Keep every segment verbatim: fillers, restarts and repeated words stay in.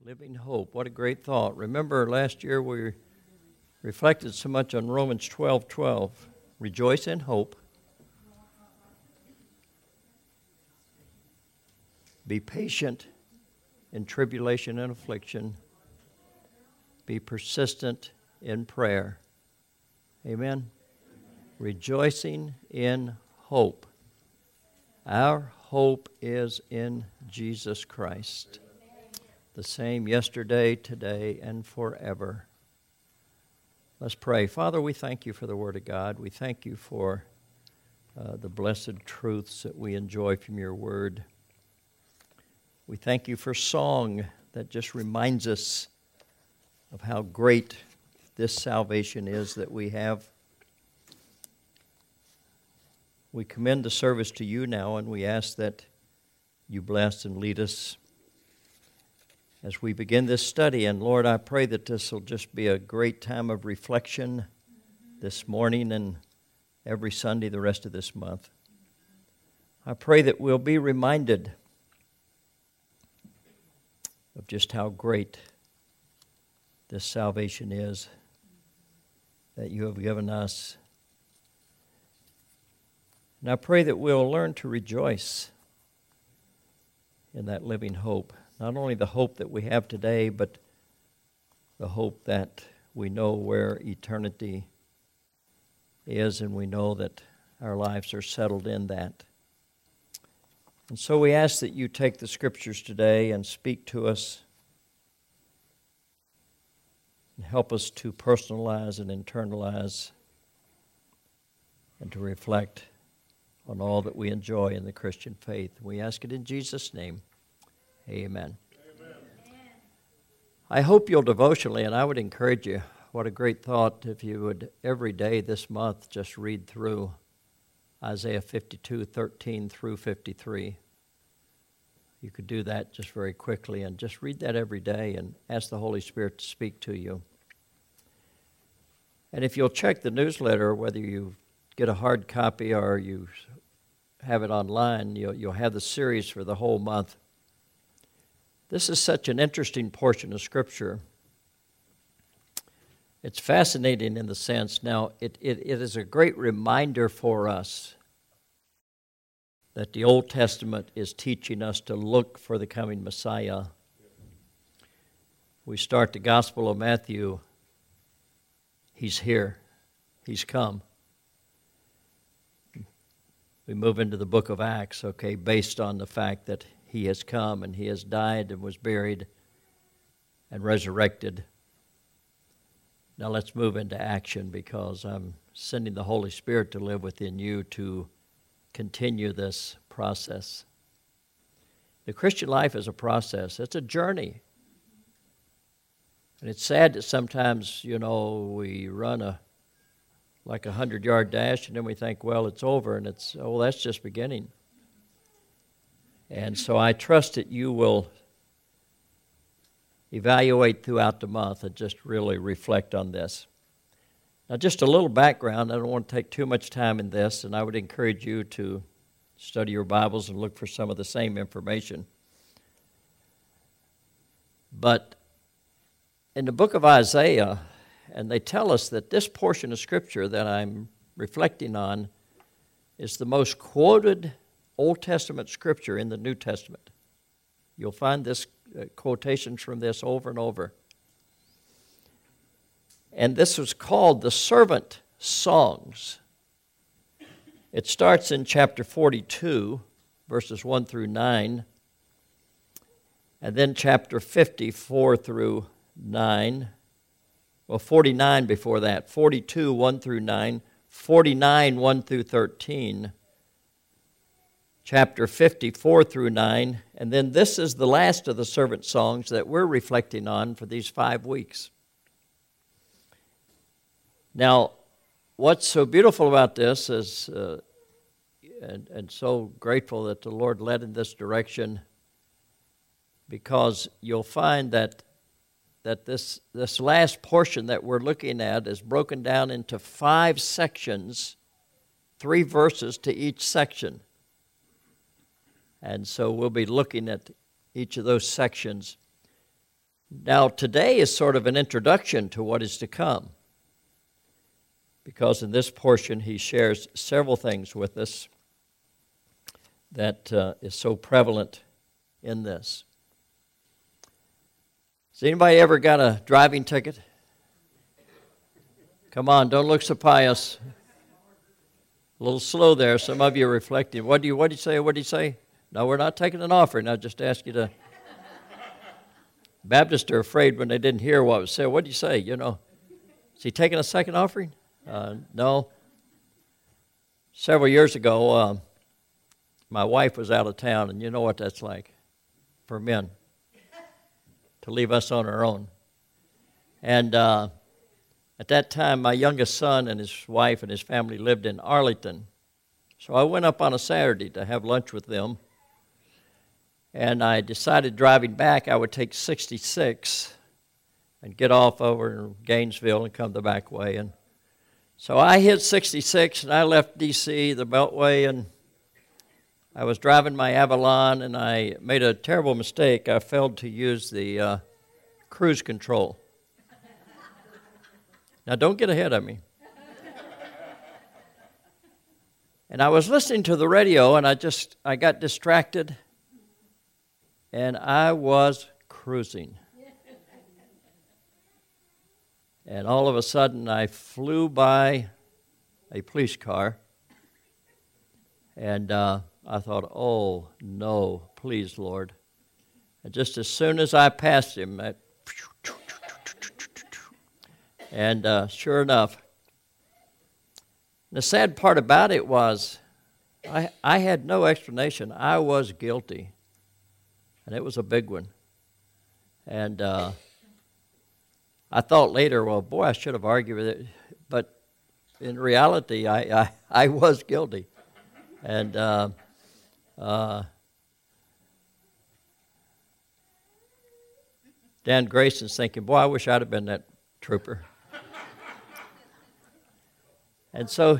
Living hope. What a great thought. Remember last year we reflected so much on Romans twelve twelve. Rejoice in hope. Be patient in tribulation and affliction. Be persistent in prayer. Amen. Rejoicing in hope. Our hope is in Jesus Christ. The same yesterday, today, and forever. Let's pray. Father, we thank you for the Word of God. We thank you for uh, the blessed truths that we enjoy from your Word. We thank you for song that just reminds us of how great this salvation is that we have. We commend the service to you now, and we ask that you bless and lead us as we begin this study. And Lord, I pray that this will just be a great time of reflection this morning and every Sunday the rest of this month. I pray that we'll be reminded of just how great this salvation is that you have given us. And I pray that we'll learn to rejoice in that living hope. Not only the hope that we have today, but the hope that we know where eternity is, and we know that our lives are settled in that. And so we ask that you take the Scriptures today and speak to us and help us to personalize and internalize and to reflect on all that we enjoy in the Christian faith. We ask it in Jesus' name. Amen. Amen. I hope you'll devotionally, and I would encourage you, what a great thought if you would every day this month just read through Isaiah fifty-two, thirteen through fifty-three. You could do that just very quickly and just read that every day and ask the Holy Spirit to speak to you. And if you'll check the newsletter, whether you get a hard copy or you have it online, you'll, you'll have the series for the whole month. This is such an interesting portion of Scripture. It's fascinating in the sense, now, it, it, it is a great reminder for us that the Old Testament is teaching us to look for the coming Messiah. We start the Gospel of Matthew. He's here. He's come. We move into the book of Acts, okay, based on the fact that he has come and he has died and was buried and resurrected. Now let's move into action, because I'm sending the Holy Spirit to live within you to continue this process. The Christian life is a process. It's a journey. And it's sad that sometimes, you know, we run a like a hundred-yard dash and then we think, well, it's over, and it's, oh, that's just beginning. And so I trust that you will evaluate throughout the month and just really reflect on this. Now, just a little background. I don't want to take too much time in this, and I would encourage you to study your Bibles and look for some of the same information. But in the book of Isaiah, and they tell us that this portion of Scripture that I'm reflecting on is the most quoted Old Testament Scripture in the New Testament. You'll find this uh, quotations from this over and over. And this was called the Servant Songs. It starts in chapter forty-two, verses one through nine, and then chapter fifty-four through nine. Well, forty-nine before that, forty-two, one through nine, forty-nine, one through thirteen, chapter fifty-four through nine, and then this is the last of the servant songs that we're reflecting on for these five weeks. Now, what's so beautiful about this is, uh, and, and so grateful that the Lord led in this direction, because you'll find that that this, this last portion that we're looking at is broken down into five sections, three verses to each section. And so we'll be looking at each of those sections. Now, today is sort of an introduction to what is to come, because in this portion he shares several things with us that uh, is so prevalent in this. Has anybody ever got a driving ticket? Come on, don't look so pious. A little slow there. Some of you are reflecting. What do you, what do you say? What do you say? No, we're not taking an offering. I just asked you to. Baptists are afraid when they didn't hear what was said. What do you say? You know, is he taking a second offering? Uh, no. Several years ago, uh, my wife was out of town, and you know what that's like for men, to leave us on our own. And uh, at that time, my youngest son and his wife and his family lived in Arlington. So I went up on a Saturday to have lunch with them. And I decided driving back I would take sixty-six and get off over in Gainesville and come the back way. And so I hit sixty-six and I left D C, the Beltway, and I was driving my Avalon and I made a terrible mistake. I failed to use the uh, cruise control. Now don't get ahead of me. And I was listening to the radio and I just, I got distracted. And I was cruising. And all of a sudden, I flew by a police car. And uh, I thought, oh, no, please, Lord. And just as soon as I passed him, I, and uh, sure enough, the sad part about it was I, I had no explanation. I was guilty. And it was a big one. And uh, I thought later, well, boy, I should have argued with it. But in reality, I, I, I was guilty. And uh, uh, Dan Grayson's thinking, boy, I wish I'd have been that trooper. And so,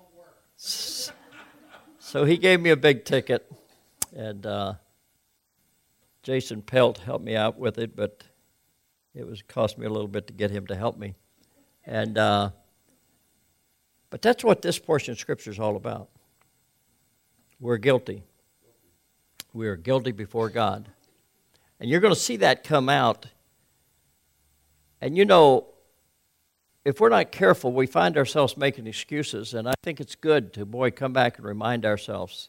so he gave me a big ticket. And uh, Jason Pelt helped me out with it, but it was cost me a little bit to get him to help me. And uh, but that's what this portion of Scripture is all about. We're guilty. We are guilty before God. And you're going to see that come out. And you know, if we're not careful, we find ourselves making excuses, and I think it's good to, boy, come back and remind ourselves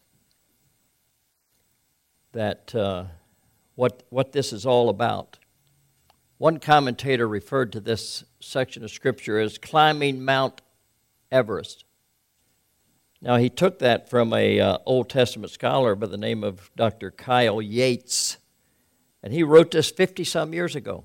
that uh, What, what this is all about. One commentator referred to this section of Scripture as climbing Mount Everest. Now, he took that from a uh, Old Testament scholar by the name of Doctor Kyle Yates, and he wrote this fifty-some years ago.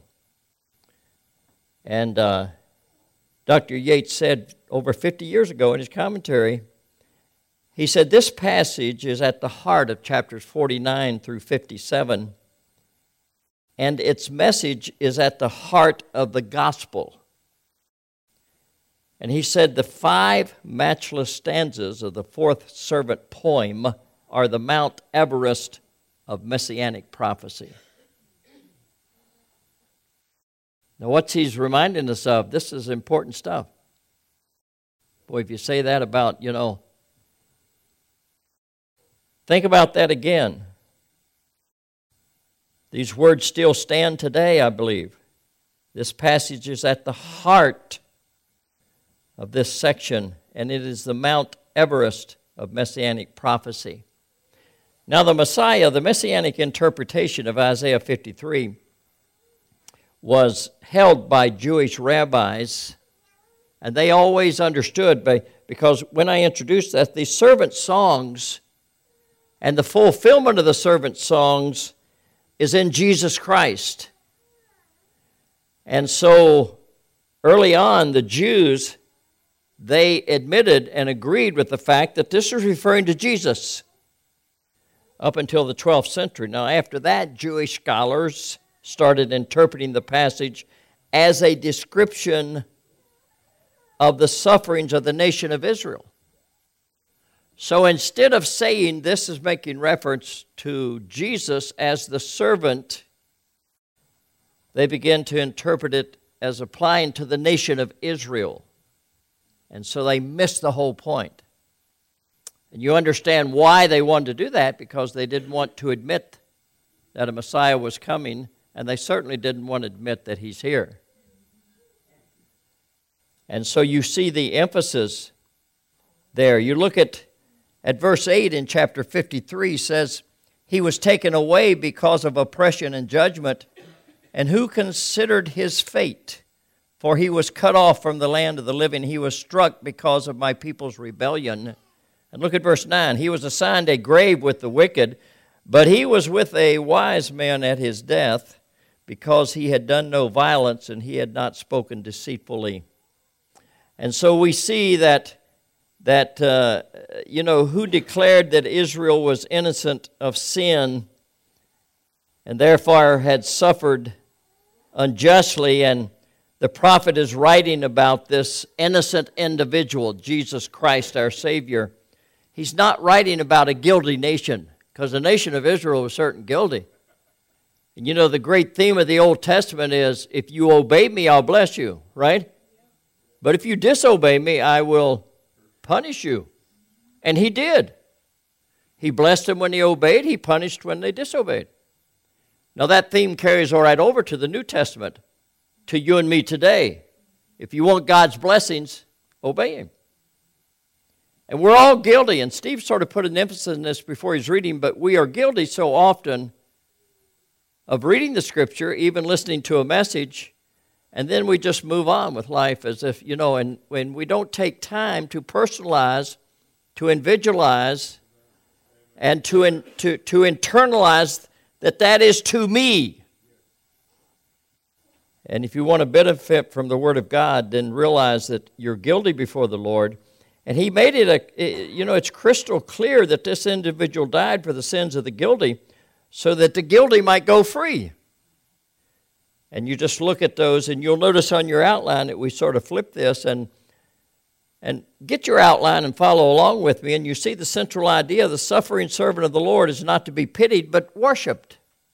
And uh, Doctor Yates said over fifty years ago in his commentary, he said, this passage is at the heart of chapters forty-nine through fifty-seven, and its message is at the heart of the gospel. And he said the five matchless stanzas of the fourth servant poem are the Mount Everest of messianic prophecy. Now, what's he's reminding us of? This is important stuff. Boy, if you say that about, you know, think about that again. These words still stand today, I believe. This passage is at the heart of this section, and it is the Mount Everest of messianic prophecy. Now, the Messiah, the messianic interpretation of Isaiah fifty-three, was held by Jewish rabbis, and they always understood, by, because when I introduced that, the servant songs and the fulfillment of the servant songs is in Jesus Christ. And so early on, the Jews, they admitted and agreed with the fact that this is referring to Jesus up until the twelfth century. Now, after that, Jewish scholars started interpreting the passage as a description of the sufferings of the nation of Israel. So instead of saying this is making reference to Jesus as the servant they begin to interpret it as applying to the nation of Israel. And so they miss the whole point. And you understand why they wanted to do that, because they didn't want to admit that a Messiah was coming, and they certainly didn't want to admit that he's here. And so you see the emphasis there. You look at, at verse eight in chapter fifty-three, says, he was taken away because of oppression and judgment, and who considered his fate? For he was cut off from the land of the living. He was struck because of my people's rebellion. And look at verse nine. He was assigned a grave with the wicked, but he was with a wise man at his death, because he had done no violence and he had not spoken deceitfully. And so we see that, that uh, you know, who declared that Israel was innocent of sin and therefore had suffered unjustly. And the prophet is writing about this innocent individual, Jesus Christ, our Savior. He's not writing about a guilty nation, because the nation of Israel was certainly guilty. And you know, the great theme of the Old Testament is, if you obey me, I'll bless you, right? But if you disobey me, I will punish you. And he did. He blessed them when they obeyed. He punished when they disobeyed. Now that theme carries all right over to the New Testament, to you and me today. If you want God's blessings, obey him. And we're all guilty, and Steve sort of put an emphasis on this before he's reading, but we are guilty so often of reading the Scripture, even listening to a message, and then we just move on with life as if, you know, and when we don't take time to personalize, to individualize, and to, in, to, to internalize that that is to me. And if you want to benefit from the Word of God, then realize that you're guilty before the Lord. And he made it, a, you know, it's crystal clear that this individual died for the sins of the guilty so that the guilty might go free. And you just look at those, and you'll notice on your outline that we sort of flip this, and, and get your outline and follow along with me, and you see the central idea: the suffering servant of the Lord is not to be pitied, but worshiped.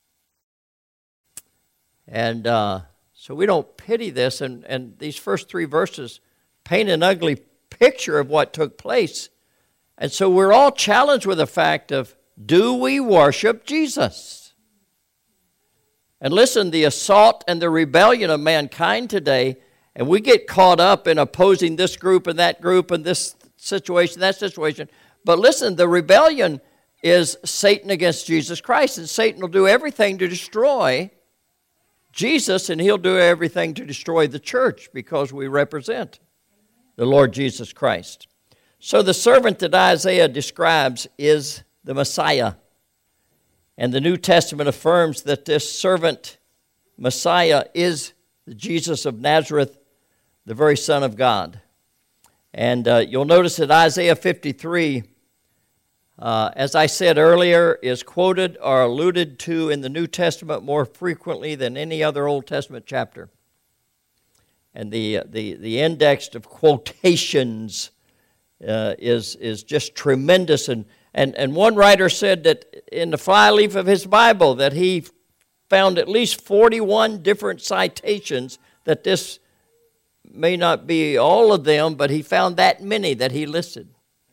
And uh, so we don't pity this, and, and these first three verses paint an ugly picture of what took place. And so we're all challenged with the fact of, do we worship Jesus? And listen, the assault and the rebellion of mankind today, and we get caught up in opposing this group and that group and this situation, that situation. But listen, the rebellion is Satan against Jesus Christ, and Satan will do everything to destroy Jesus, and he'll do everything to destroy the church, because we represent the Lord Jesus Christ. So the servant that Isaiah describes is the Messiah. And the New Testament affirms that this servant Messiah is the Jesus of Nazareth, the very Son of God. And uh, you'll notice that Isaiah fifty-three, uh, as I said earlier, is quoted or alluded to in the New Testament more frequently than any other Old Testament chapter. And the, the, the index of quotations uh, is, is just tremendous. And, and, and one writer said that in the flyleaf of his Bible that he found at least forty-one different citations, that this may not be all of them, but he found that many that he listed.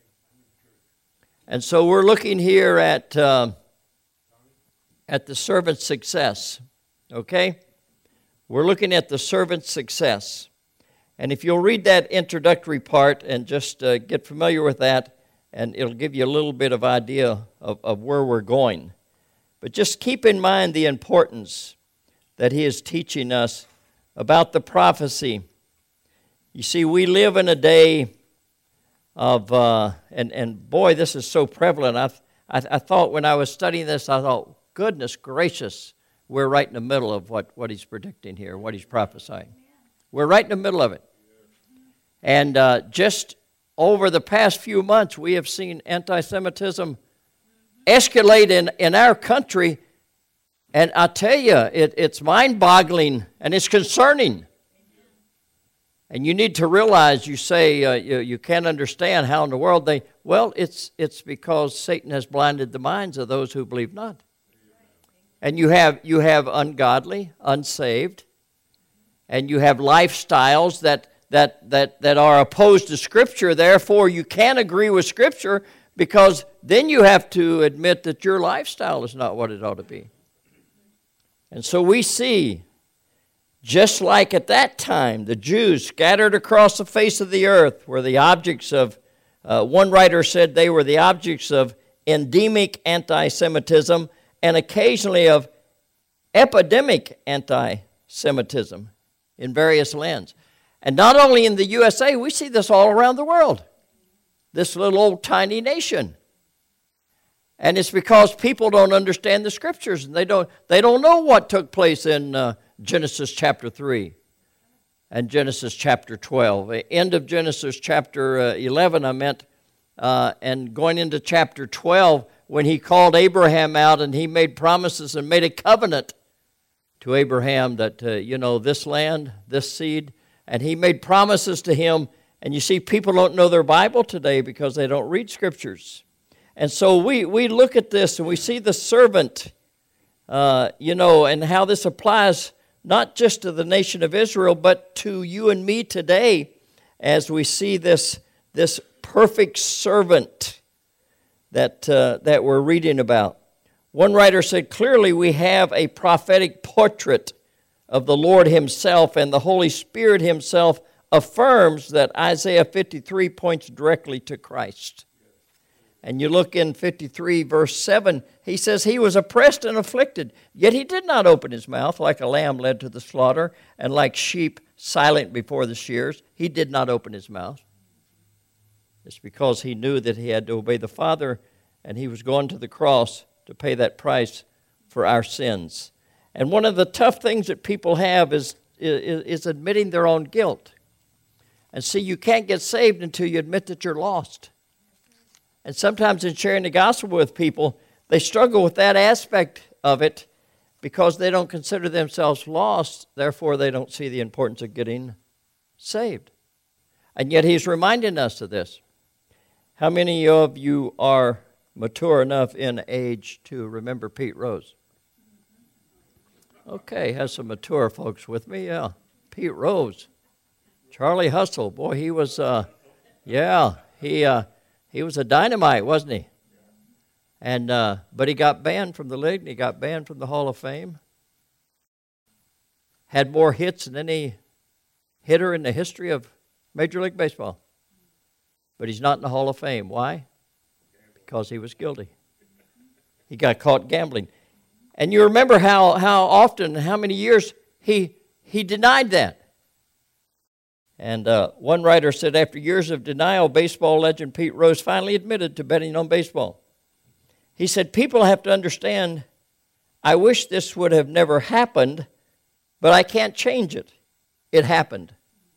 And so we're looking here at, uh, at the servant's success, okay? We're looking at the servant's success. And if you'll read that introductory part and just uh, get familiar with that, and it'll give you a little bit of idea of, of where we're going. But just keep in mind the importance that he is teaching us about the prophecy. You see, we live in a day of, uh, and, and boy, this is so prevalent. I, I, I thought when I was studying this, I thought, goodness gracious, we're right in the middle of what, what he's predicting here, what he's prophesying. We're right in the middle of it. And uh, just over the past few months, we have seen anti-Semitism escalate in, in our country. And I tell you, it, it's mind-boggling and it's concerning. And you need to realize, you say uh, you, you can't understand how in the world they, well, it's, it's because Satan has blinded the minds of those who believe not. And you have you have ungodly, unsaved, and you have lifestyles that that that that are opposed to Scripture. Therefore, you can't agree with Scripture, because then you have to admit that your lifestyle is not what it ought to be. And so we see, just like at that time, the Jews scattered across the face of the earth were the objects of, uh, one writer said they were the objects of endemic anti-Semitism and occasionally of epidemic anti-Semitism in various lands. And not only in the U S A, we see this all around the world. This little old tiny nation. And it's because people don't understand the Scriptures, and they don't they don't know what took place in uh, Genesis chapter three and Genesis chapter twelve. The end of Genesis chapter uh, eleven, I meant, uh, and going into chapter twelve, when he called Abraham out and he made promises and made a covenant to Abraham that, uh, you know, this land, this seed, and he made promises to him. And you see, people don't know their Bible today because they don't read Scriptures. And so we, we look at this and we see the servant, uh, you know, and how this applies not just to the nation of Israel, but to you and me today, as we see this, this perfect servant that, uh, that we're reading about. One writer said, clearly we have a prophetic portrait of the Lord himself, and the Holy Spirit himself affirms that Isaiah fifty-three points directly to Christ. And you look in fifty-three, verse seven, he says, he was oppressed and afflicted, yet he did not open his mouth, like a lamb led to the slaughter, and like sheep silent before the shears. He did not open his mouth. It's because he knew that he had to obey the Father, and he was going to the cross to pay that price for our sins. And one of the tough things that people have is, is, is admitting their own guilt. And see, you can't get saved until you admit that you're lost. And sometimes in sharing the gospel with people, they struggle with that aspect of it because they don't consider themselves lost. Therefore, they don't see the importance of getting saved. And yet he's reminding us of this. How many of you are mature enough in age to remember Pete Rose? Okay, has some mature folks with me. Yeah, Pete Rose. Charlie Hustle, boy, he was, uh, yeah, he uh, he was a dynamite, wasn't he? And uh, but he got banned from the league, and he got banned from the Hall of Fame. Had more hits than any hitter in the history of Major League Baseball. But he's not in the Hall of Fame. Why? Because he was guilty. He got caught gambling. And you remember how, how often, how many years he he denied that. And uh, one writer said, after years of denial, baseball legend Pete Rose finally admitted to betting on baseball. He said, people have to understand, I wish this would have never happened, but I can't change it. It happened.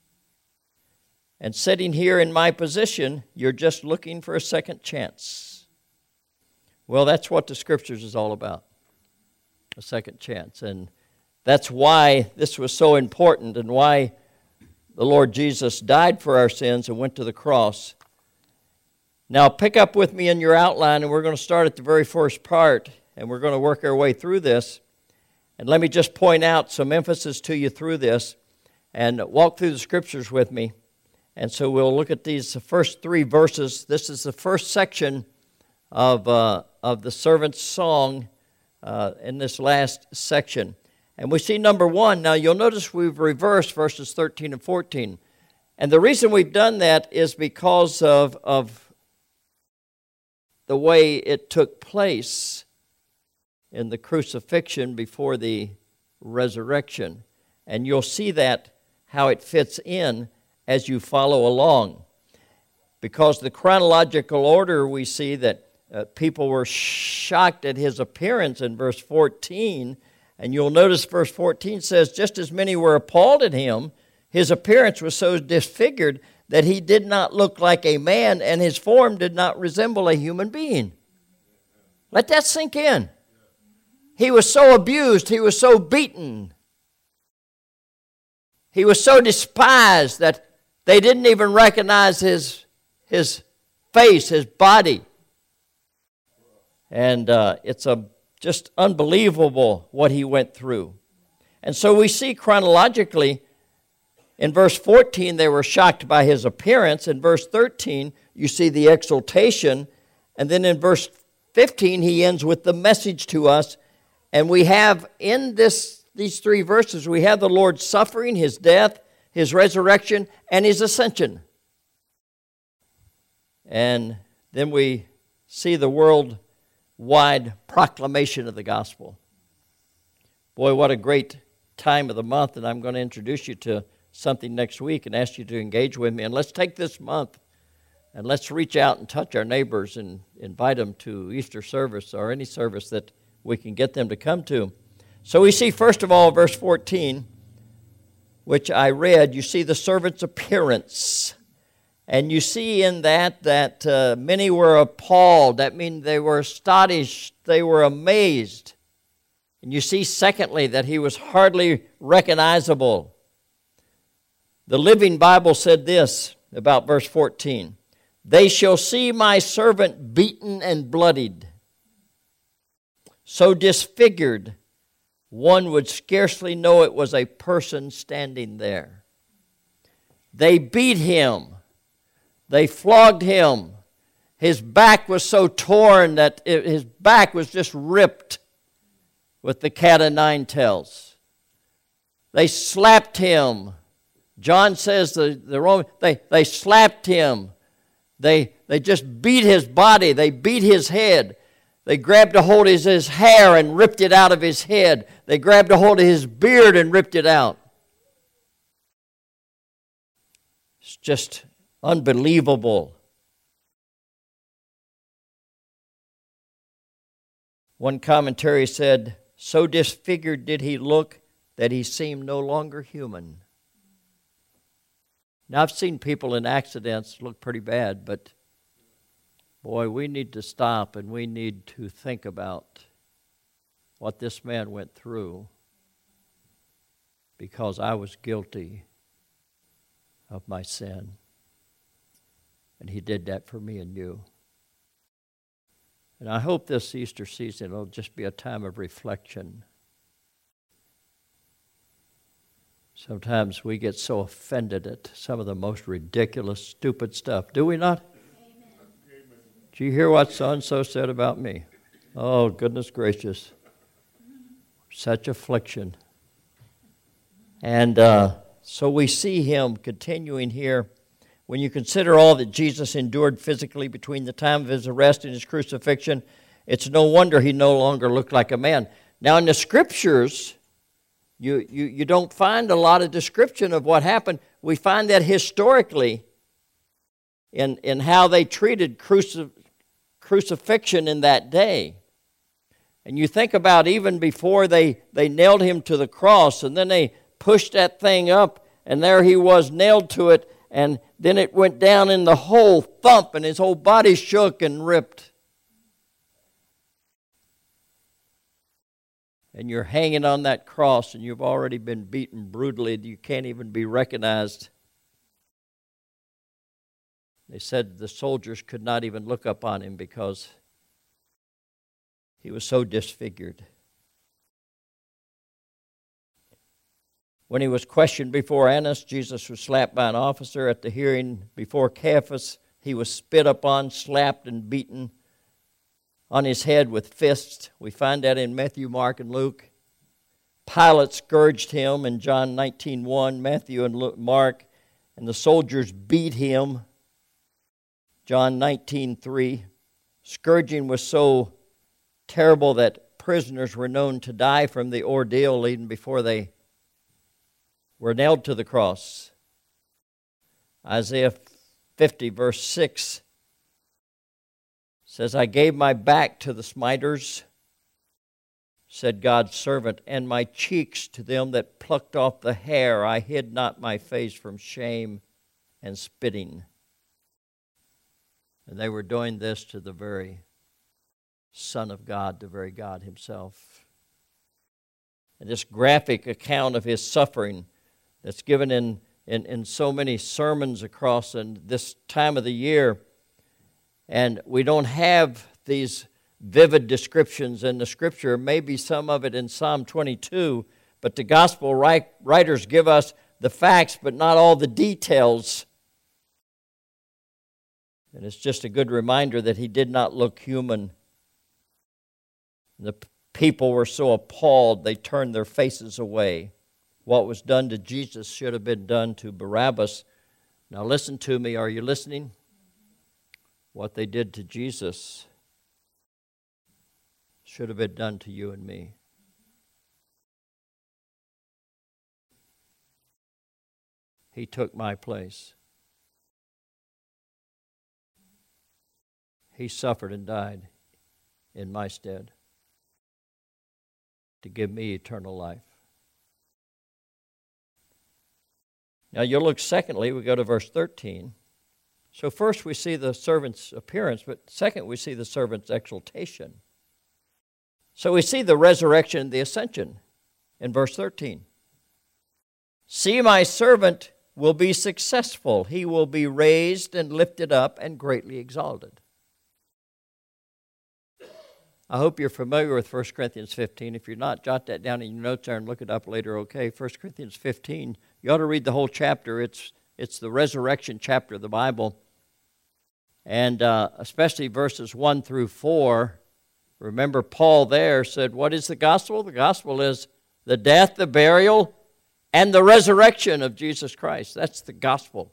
And sitting here in my position, you're just looking for a second chance. Well, that's what the Scriptures is all about, a second chance. And that's why this was so important and why the Lord Jesus died for our sins and went to the cross. Now, pick up with me in your outline, and we're going to start at the very first part, and we're going to work our way through this. And let me just point out some emphasis to you through this, and walk through the Scriptures with me. And so we'll look at these first three verses. This is the first section of, uh, of the servant's song uh, in this last section. And we see number one. Now, you'll notice we've reversed verses thirteen and fourteen. And the reason we've done that is because of, of the way it took place in the crucifixion before the resurrection. And you'll see that, how it fits in as you follow along. Because the chronological order, we see that uh, people were shocked at his appearance in verse fourteen. And you'll notice verse fourteen says, just as many were appalled at him, his appearance was so disfigured that he did not look like a man, and his form did not resemble a human being. Let that sink in. He was so abused, he was so beaten, he was so despised that they didn't even recognize his, his face, his body. And uh, it's a just unbelievable what he went through. And so we see chronologically, in verse fourteen, they were shocked by his appearance. In verse thirteen, you see the exaltation. And then in verse fifteen, he ends with the message to us. And we have in this these three verses, we have the Lord's suffering, his death, his resurrection, and his ascension. And then we see the worldwide proclamation of the gospel. Boy, what a great time of the month, and I'm going to introduce you to something next week and ask you to engage with me. And let's take this month and let's reach out and touch our neighbors and invite them to Easter service or any service that we can get them to come to. So we see, first of all, verse fourteen, which I read, you see the servant's appearance. And you see in that that uh, many were appalled. That means they were astonished. They were amazed. And you see, secondly, that he was hardly recognizable. The Living Bible said this about verse fourteen. They shall see my servant beaten and bloodied, so disfigured, one would scarcely know it was a person standing there. They beat him. They flogged him. His back was so torn that it, his back was just ripped with the cat o' nine tails. They slapped him. John says the, the Roman, they, they slapped him. They, they just beat his body. They beat his head. They grabbed a hold of his, his hair and ripped it out of his head. They grabbed a hold of his beard and ripped it out. It's just unbelievable. One commentary said, so disfigured did he look that he seemed no longer human. Now, I've seen people in accidents look pretty bad, but boy, we need to stop and we need to think about what this man went through, because I was guilty of my sin. And he did that for me and you. And I hope this Easter season will just be a time of reflection. Sometimes we get so offended at some of the most ridiculous, stupid stuff. Do we not? Amen. Did you hear what so-and-so said about me? Oh, goodness gracious. Such affliction. And uh, so we see him continuing here. When you consider all that Jesus endured physically between the time of his arrest and his crucifixion, it's no wonder he no longer looked like a man. Now, in the Scriptures, you, you, you don't find a lot of description of what happened. We find that historically in, in how they treated cruci- crucifixion in that day. And you think about even before they, they nailed him to the cross, and then they pushed that thing up, and there he was nailed to it, and then it went down in the whole thump, and his whole body shook and ripped. And you're hanging on that cross, and you've already been beaten brutally. You can't even be recognized. They said the soldiers could not even look up on him because he was so disfigured. When he was questioned before Annas, Jesus was slapped by an officer. At the hearing before Caiaphas, he was spit upon, slapped, and beaten on his head with fists. We find that in Matthew, Mark, and Luke. Pilate scourged him in John nineteen one, Matthew and Luke, Mark, and the soldiers beat him, John nineteen three. Scourging was so terrible that prisoners were known to die from the ordeal even before they were nailed to the cross. Isaiah fifty, verse six says, I gave my back to the smiters, said God's servant, and my cheeks to them that plucked off the hair. I hid not my face from shame and spitting. And they were doing this to the very Son of God, the very God himself. And this graphic account of his suffering that's given in, in, in so many sermons across in this time of the year. And we don't have these vivid descriptions in the Scripture, maybe some of it in Psalm twenty-two, but the gospel writers give us the facts, but not all the details. And it's just a good reminder that he did not look human. The people were so appalled, they turned their faces away. What was done to Jesus should have been done to Barabbas. Now listen to me. Are you listening? What they did to Jesus should have been done to you and me. He took my place. He suffered and died in my stead to give me eternal life. Now you'll look secondly, we go to verse thirteen. So first we see the servant's appearance, but second we see the servant's exaltation. So we see the resurrection and the ascension in verse thirteen. See, my servant will be successful. He will be raised and lifted up and greatly exalted. I hope you're familiar with First Corinthians fifteen. If you're not, jot that down in your notes there and look it up later, okay? First Corinthians fifteen. You ought to read the whole chapter. It's, it's the resurrection chapter of the Bible. And uh, especially verses one through four. Remember, Paul there said, what is the gospel? The gospel is the death, the burial, and the resurrection of Jesus Christ. That's the gospel.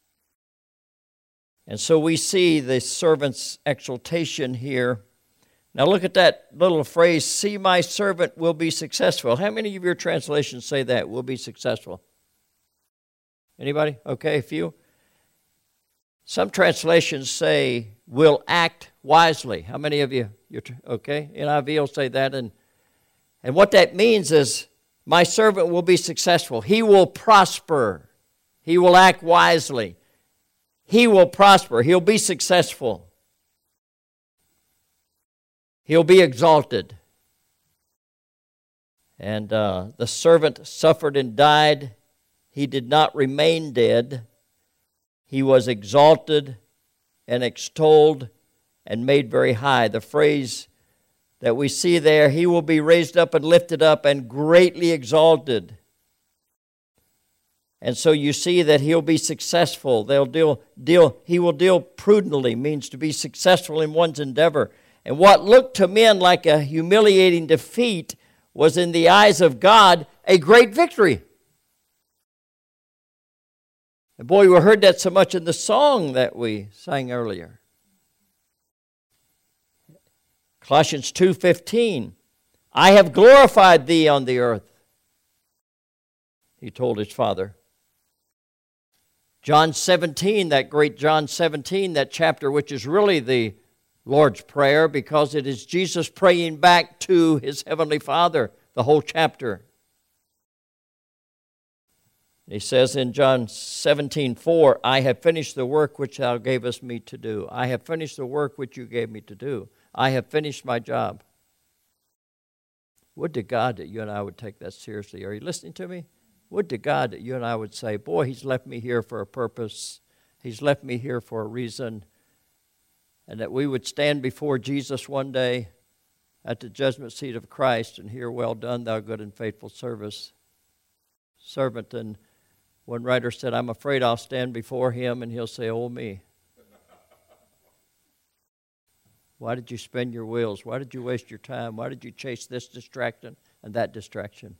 And so we see the servant's exaltation here. Now look at that little phrase, see my servant will be successful. How many of your translations say that, will be successful? Anybody? Okay, a few. Some translations say will act wisely. How many of you? You're, okay, N I V will say that. And, and what that means is my servant will be successful. He will prosper. He will act wisely. He will prosper. He'll be successful. He'll be exalted. And uh, the servant suffered and died. He did not remain dead. He was exalted and extolled and made very high. The phrase that we see there, he will be raised up and lifted up and greatly exalted. And so you see that he'll be successful. They'll deal, deal, he will deal prudently, means to be successful in one's endeavor. And what looked to men like a humiliating defeat was in the eyes of God a great victory. And boy, we heard that so much in the song that we sang earlier. Colossians two fifteen, I have glorified thee on the earth, he told his father. John seventeen, that great John seventeen, that chapter which is really the Lord's Prayer because it is Jesus praying back to his heavenly Father, the whole chapter. He says in John seventeen four, I have finished the work which thou gavest me to do. I have finished the work which you gave me to do. I have finished my job. Would to God that you and I would take that seriously. Are you listening to me? Would to God that you and I would say, boy, he's left me here for a purpose. He's left me here for a reason. And that we would stand before Jesus one day at the judgment seat of Christ and hear, well done, thou good and faithful service, servant. And one writer said, I'm afraid I'll stand before him and he'll say, oh me. Why did you spin your wheels? Why did you waste your time? Why did you chase this distraction and that distraction?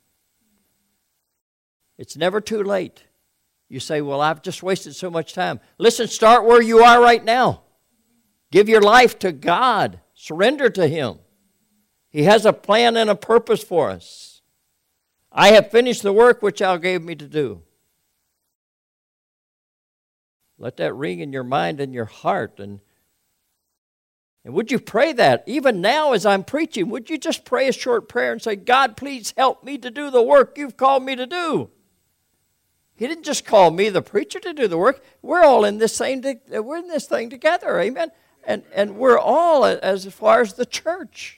It's never too late. You say, well, I've just wasted so much time. Listen, start where you are right now. Give your life to God. Surrender to him. He has a plan and a purpose for us. I have finished the work which thou gave me to do. Let that ring in your mind and your heart. And, and would you pray that? Even now as I'm preaching, would you just pray a short prayer and say, God, please help me to do the work you've called me to do. He didn't just call me, the preacher, to do the work. We're all in this same, we're in this thing together, amen? And, and we're all as far as the church.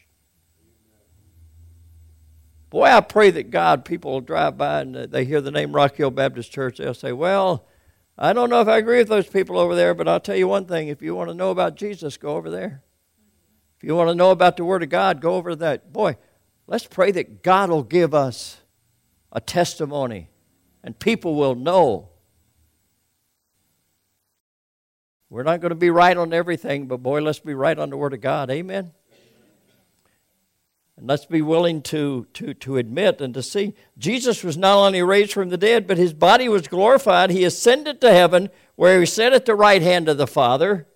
Boy, I pray that God, people will drive by and they hear the name Rock Hill Baptist Church. They'll say, well, I don't know if I agree with those people over there, but I'll tell you one thing. If you want to know about Jesus, go over there. If you want to know about the Word of God, go over that. Boy, let's pray that God will give us a testimony and people will know. We're not going to be right on everything, but boy, let's be right on the Word of God. Amen? And let's be willing to, to, to admit and to see. Jesus was not only raised from the dead, but his body was glorified. He ascended to heaven, where he sat at the right hand of the Father,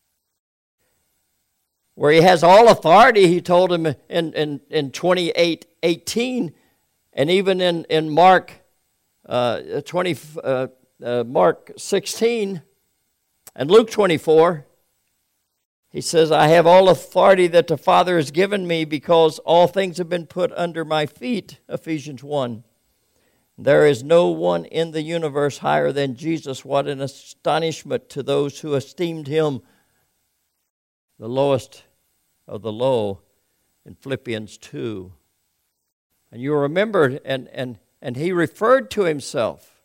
where he has all authority, he told him in, in, in twenty-eight eighteen, and even in, in Mark uh, twenty, uh, uh, Mark sixteen and Luke twenty-four. He says, I have all authority that the Father has given me because all things have been put under my feet, Ephesians one. There is no one in the universe higher than Jesus. What an astonishment to those who esteemed him the lowest of the low in Philippians two. And you remember, and, and, and he referred to himself.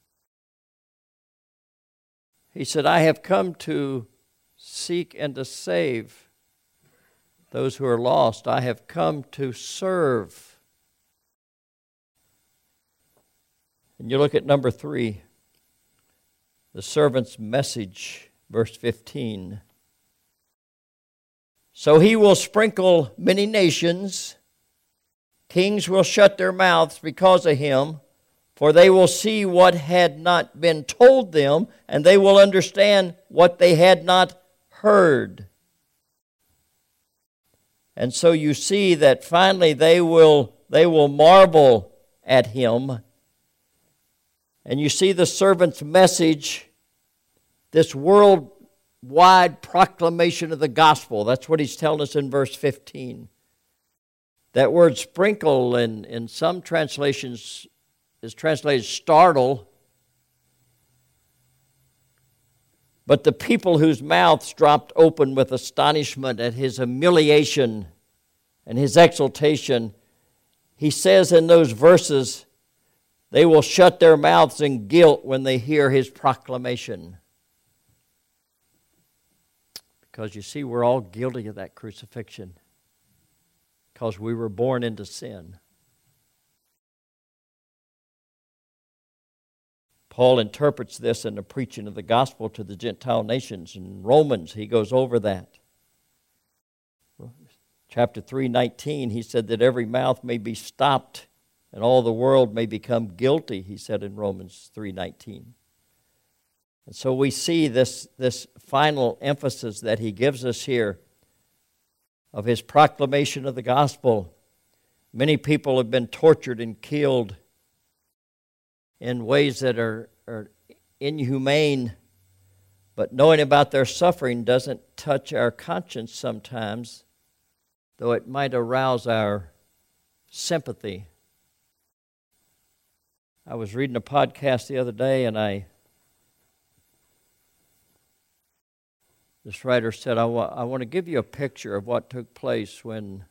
He said, I have come to seek and to save those who are lost. I have come to serve. And you look at number three, the servant's message, verse fifteen. So he will sprinkle many nations. Kings will shut their mouths because of him, for they will see what had not been told them, and they will understand what they had not heard. And so you see that finally they will, they will marvel at him. And you see the servant's message, this worldwide proclamation of the gospel. That's what he's telling us in verse fifteen. That word sprinkle in, in some translations is translated startle. But the people whose mouths dropped open with astonishment at his humiliation and his exaltation, he says in those verses, they will shut their mouths in guilt when they hear his proclamation. Because you see, we're all guilty of that crucifixion. Because we were born into sin. Paul interprets this in the preaching of the gospel to the Gentile nations. In Romans, he goes over that. Chapter three nineteen, he said that every mouth may be stopped and all the world may become guilty, he said in Romans three nineteen. And so we see this, this final emphasis that he gives us here of his proclamation of the gospel. Many people have been tortured and killed in ways that are, are inhumane, but knowing about their suffering doesn't touch our conscience sometimes, though it might arouse our sympathy. I was reading a podcast the other day, and I this writer said, I, wa- I want to give you a picture of what took place when,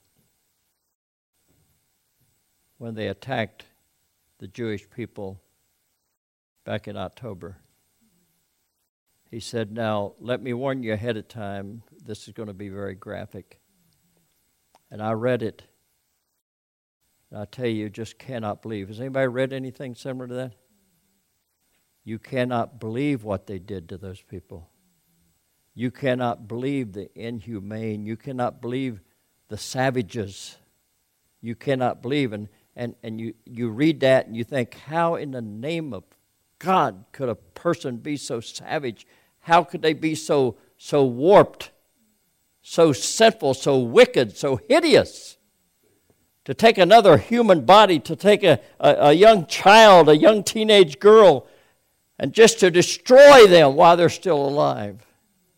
when they attacked the Jewish people back in October. He said, now, let me warn you ahead of time, this is going to be very graphic. And I read it. And I tell you, you just cannot believe. Has anybody read anything similar to that? You cannot believe what they did to those people. You cannot believe the inhumane. You cannot believe the savages. You cannot believe. And, and, and you, you read that and you think, how in the name of God could a person be so savage? How could they be so, so warped, so sinful, so wicked, so hideous? To take another human body, to take a, a, a young child, a young teenage girl, and just to destroy them while they're still alive.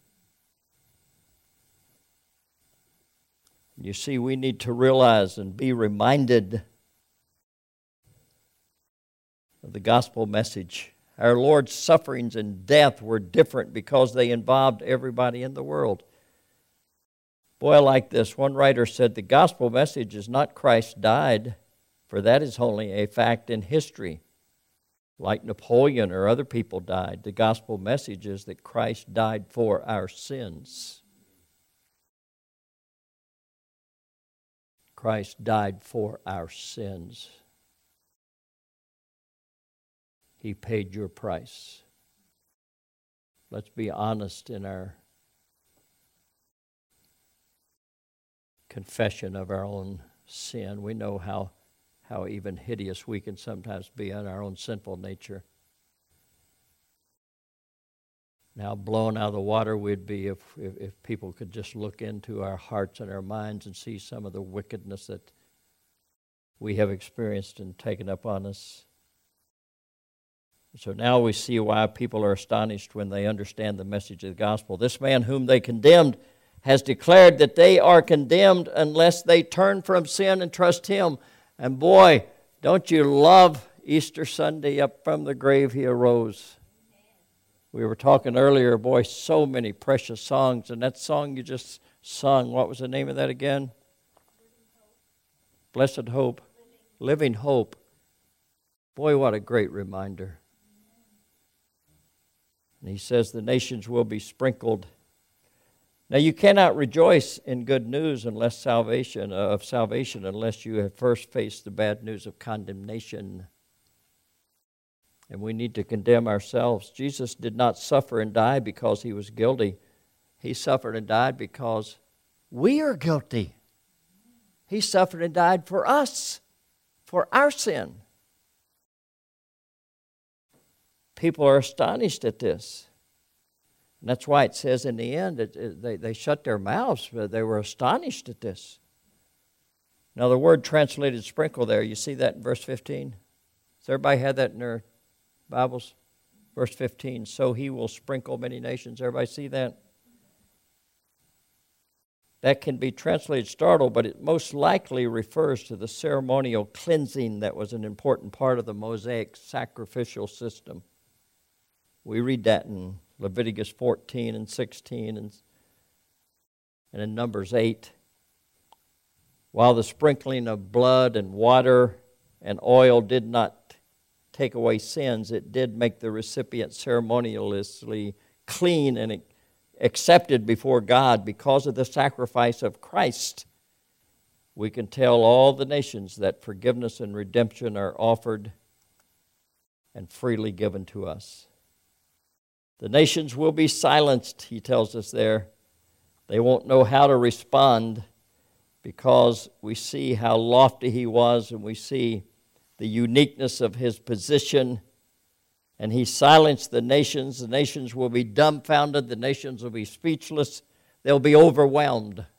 You see, we need to realize and be reminded of the gospel message. Our Lord's sufferings and death were different because they involved everybody in the world. Boy, I like this. One writer said, the gospel message is not Christ died, for that is only a fact in history. Like Napoleon or other people died, the gospel message is that Christ died for our sins. Christ died for our sins. He paid your price. Let's be honest in our confession of our own sin. We know how, how even hideous we can sometimes be in our own sinful nature. Now, blown out of the water we'd be if, if, if people could just look into our hearts and our minds and see some of the wickedness that we have experienced and taken upon us. So now we see why people are astonished when they understand the message of the gospel. This man whom they condemned has declared that they are condemned unless they turn from sin and trust Him. And boy, don't you love Easter Sunday, up from the grave He arose. We were talking earlier, boy, so many precious songs. And that song you just sung, what was the name of that again? Blessed Hope. Living Hope. Boy, what a great reminder. And he says the nations will be sprinkled. Now you cannot rejoice in good news unless salvation uh, of salvation unless you have first faced the bad news of condemnation. And we need to condemn ourselves. Jesus did not suffer and die because He was guilty. He suffered and died because we are guilty. He suffered and died for us, for our sin. People are astonished at this. And that's why it says in the end, it, it, they, they shut their mouths, but they were astonished at this. Now the word translated sprinkle there, you see that in verse fifteen? Does everybody have that in their Bibles? Verse fifteen, so He will sprinkle many nations. Everybody see that? That can be translated startle, but it most likely refers to the ceremonial cleansing that was an important part of the Mosaic sacrificial system. We read that in Leviticus fourteen and sixteen and, and in Numbers eight. While the sprinkling of blood and water and oil did not take away sins, it did make the recipient ceremonially clean and accepted before God. Because of the sacrifice of Christ, we can tell all the nations that forgiveness and redemption are offered and freely given to us. The nations will be silenced, he tells us there. They won't know how to respond because we see how lofty He was and we see the uniqueness of His position. And He silenced the nations. The nations will be dumbfounded. The nations will be speechless. They'll be overwhelmed.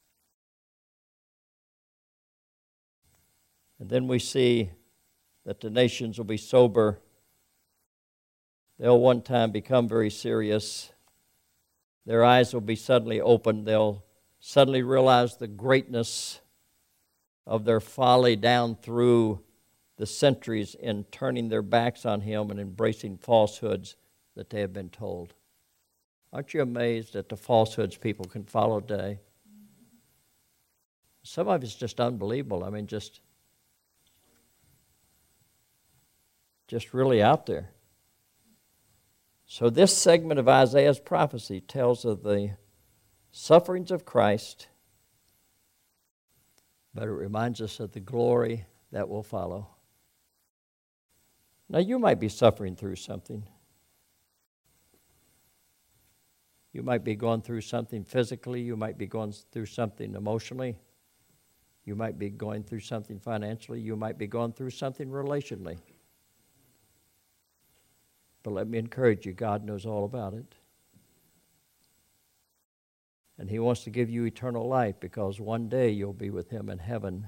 And then we see that the nations will be sober. They'll one time become very serious. Their eyes will be suddenly opened. They'll suddenly realize the greatness of their folly down through the centuries in turning their backs on Him and embracing falsehoods that they have been told. Aren't you amazed at the falsehoods people can follow today? Some of it's just unbelievable. I mean, just, just really out there. So this segment of Isaiah's prophecy tells of the sufferings of Christ, but it reminds us of the glory that will follow. Now, you might be suffering through something. You might be going through something physically. You might be going through something emotionally. You might be going through something financially. You might be going through something relationally. But let me encourage you, God knows all about it. And He wants to give you eternal life because one day you'll be with Him in heaven.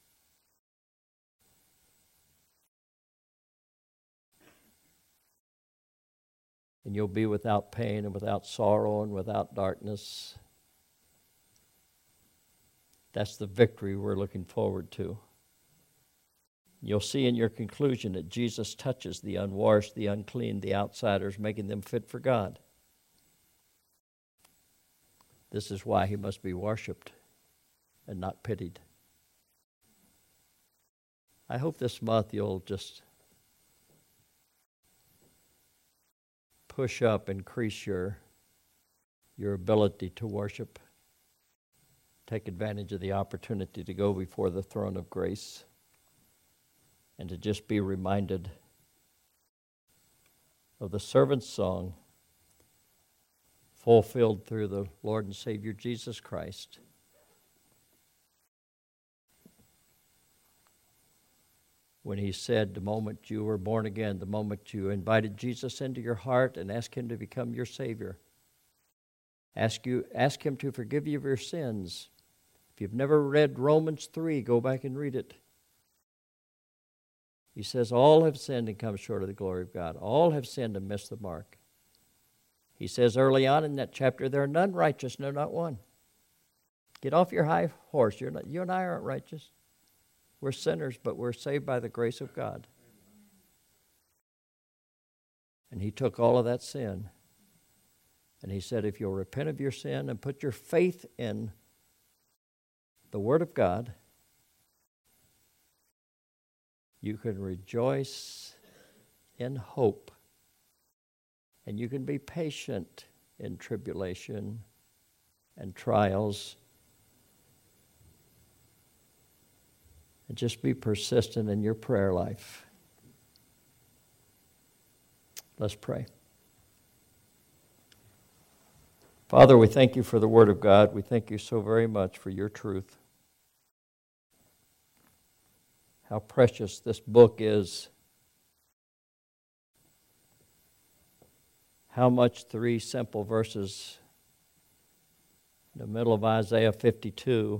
And you'll be without pain and without sorrow and without darkness. That's the victory we're looking forward to. You'll see in your conclusion that Jesus touches the unwashed, the unclean, the outsiders, making them fit for God. This is why He must be worshipped and not pitied. I hope this month you'll just push up, increase your, your ability to worship. take advantage of the opportunity to go before the throne of grace and to just be reminded of the servant's song fulfilled through the Lord and Savior Jesus Christ. When he said, the moment you were born again, the moment you invited Jesus into your heart and asked him to become your Savior, ask you, ask him to forgive you of your sins. If you've never read Romans three, go back and read it. He says, all have sinned and come short of the glory of God. All have sinned and missed the mark. He says early on in that chapter, there are none righteous, no, not one. Get off your high horse. You're not, you and I aren't righteous. We're sinners, but we're saved by the grace of God. And he took all of that sin. And he said, if you'll repent of your sin and put your faith in the Word of God, you can rejoice in hope. And you can be patient in tribulation and trials. And just be persistent in your prayer life. Let's pray. Father, we thank you for the Word of God. We thank you so very much for your truth. How precious this book is. How much three simple verses in the middle of Isaiah fifty-two,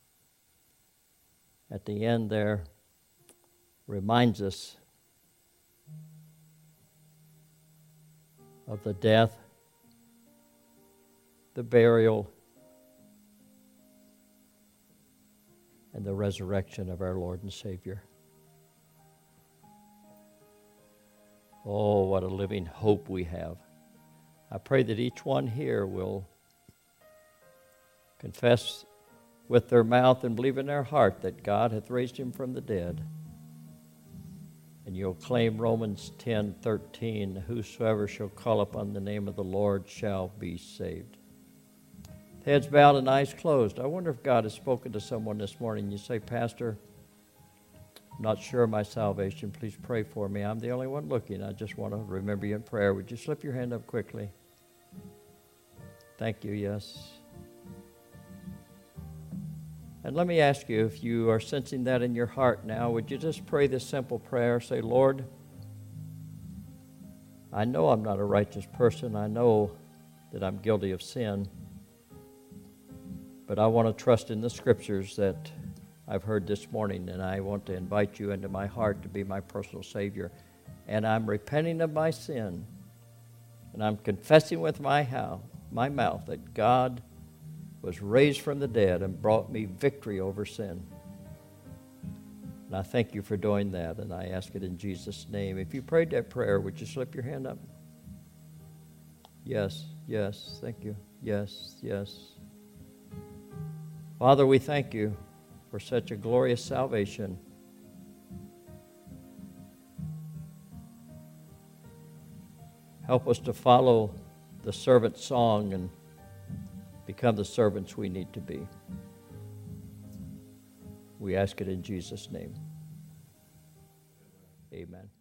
at the end there, reminds us of the death, the burial, and the resurrection of our Lord and Savior. Oh, what a living hope we have. I pray that each one here will confess with their mouth and believe in their heart that God hath raised him from the dead. And you'll claim Romans ten thirteen, whosoever shall call upon the name of the Lord shall be saved. Heads bowed and eyes closed. I wonder if God has spoken to someone this morning. You say, Pastor, I'm not sure of my salvation. Please pray for me. I'm the only one looking. I just want to remember you in prayer. Would you slip your hand up quickly? Thank you, yes. And let me ask you, if you are sensing that in your heart now, would you just pray this simple prayer? Say, Lord, I know I'm not a righteous person. I know that I'm guilty of sin. But I want to trust in the scriptures that I've heard this morning, and I want to invite you into my heart to be my personal Savior. And I'm repenting of my sin, and I'm confessing with my, how, my mouth that God was raised from the dead and brought me victory over sin. And I thank you for doing that, and I ask it in Jesus' name. If you prayed that prayer, would you slip your hand up? Yes, yes, thank you. Yes, yes. Father, we thank you for such a glorious salvation. Help us to follow the servant song and become the servants we need to be. We ask it in Jesus' name. Amen.